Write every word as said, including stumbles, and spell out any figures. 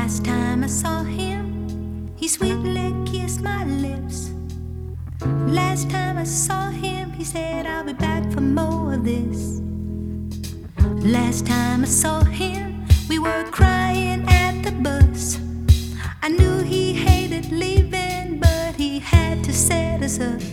Last time I saw him, he sweetly kissed my lips. Last time I saw him, he said, I'll be back for more of this. Last time I saw him, we were crying at the bus. I knew he hated leaving, but he had to set us up.